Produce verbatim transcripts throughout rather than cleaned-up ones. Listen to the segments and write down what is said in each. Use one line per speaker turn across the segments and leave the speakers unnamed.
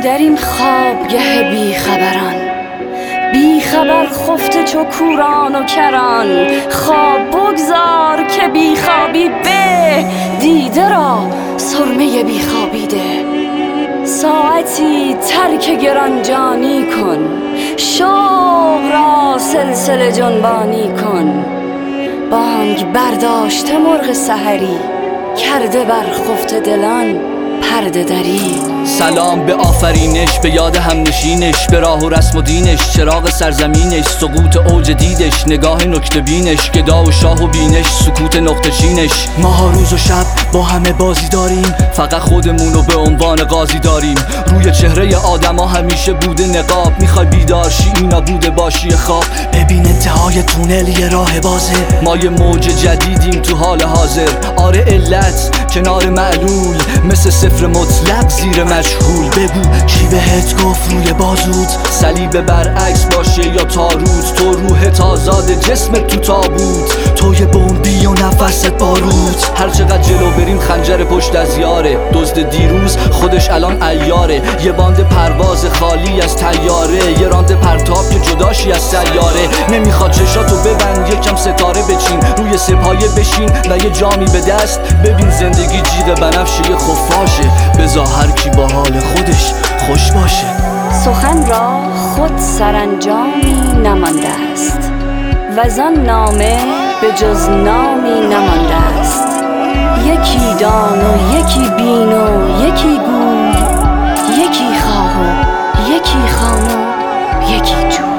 در این خوابگه بی خبران، بی خبر خفته چو کوران و کران. خواب بگذار که بی خوابی به، دیده را سرمه بی خوابیده. ساعتی ترک گرانجانی کن، شوق را سلسله جنبانی کن. بانگ برداشته مرغ سحری، کرده بر خفته دلان پرده دری.
سلام به آفرینش، به یاد همنشینش، به راه و رسم و دینش، چراغ سرزمینش، سقوط اوج دیدش، نگاه نکته بینش، گدا و شاه و بینش، سکوت نقطه چینش. ماها روز و شب با همه بازی داریم، فقط خودمونو به عنوان قاضی داریم. روی چهره آدما همیشه بوده نقاب، میخوای بیدار شی اینا بوده باشی خواب. ببین انتهای تونل یه راه بازه، ما یه موج جدیدیم تو حال حاضر. آره علت کنار معلول، مثل صفر مطلق زیر مجهول. بگو کی بهت گفت روی بازود صلیب برعکس باشه یا تاروت؟ تو روحت آزاد جسمت تو تابوت، تو یه بمبی و نفست بارود. هر چقدر جلو بریم خنجر پشت از یاره، دزد دیروز خودش الان عیاره. یه باند پرواز خالی از طیاره، یه راند پرتاب که جداشی از سیاره. نمیخواد چشاتو ببند یکم ستاره بچین، روی سپایه بشین و یه جامی به دست ببین. زندگی جیغ بنفشه خفاشه، بذار هر کی با حال خودش خوش باشه.
سخن را خود سرانجامی نمانده است و زان نامه به جز نامی نمانده است. یکی دان و یکی بین و یکی گوی، یکی خواه و یکی خان و یکی جوی.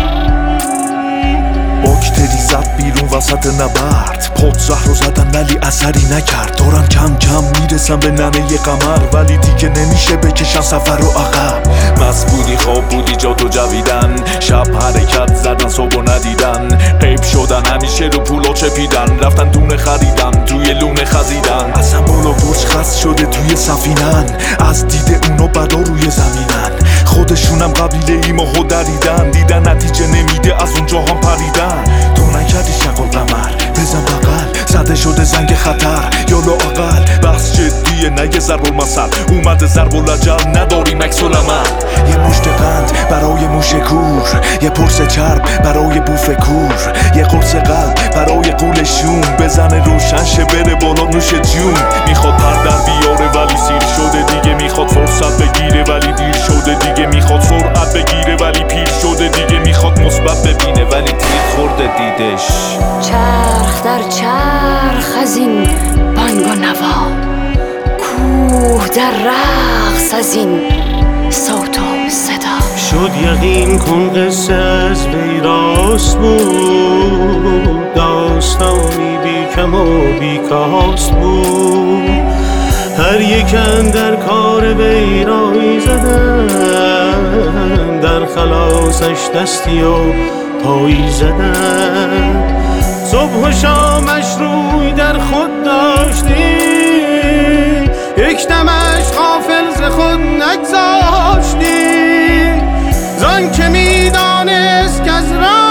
باکتری زد بیرون وسط نبرد، پد زهر رو زدن ولی اثری نکرد. دارن کم کم میرسن به ننه ی قمر، ولی دیگه نمیشه بکشن سفر رو عقب. مست بودی خواب بودی جا تو جویدن، شب حرکت زدن صبح ندیدن. غیب شدن همیشه رو پولو چپیدن، رفتن دونه خریدن توی لونه خزیدن. اصلا بالا برج خست شده توی سفینن، از دید اونو بدا روی زمینن. خودشونم قبیله ای ماهو دریدن، دیدن نتیجه نمیده از اونجا هم پریدن. تو نکردی شقل قمر بزن بغل، زده شده زنگ خطر یا لااقل. بحث جدیه نه یه ضرب المثل، اومده ضرب العجل نداریم عکس العمل. یه مشت قند برای موش کور، یه پرس چرب برای بوف کور، یه قرص قلب برای قول شوم. بزنه روشن شه بره بالا نوش جون. میخواد پر در بیاره ولی سیر شده دیگه، میخواد فرصت بگیره ولی دیر شده دیگه، میخواد سرعت بگیره ولی پیر شده دیگه، میخواد مثبت ببینه ولی تیر خورده دیدش.
چرخ در چرخ از این بانگ و نوا، کوه در رقص از این صوت و صدا.
شد یقین کن قصه از وی راست بود، داستانی بی کم و بی کاست بود. هر یک اندر کار وی رایی زدن، در خلاصش دستی و پایی زدن. صبح و شامش روی در خود داشتی، یک دمش غافل ز خود نگذاشتی. زان که میدانست که از راه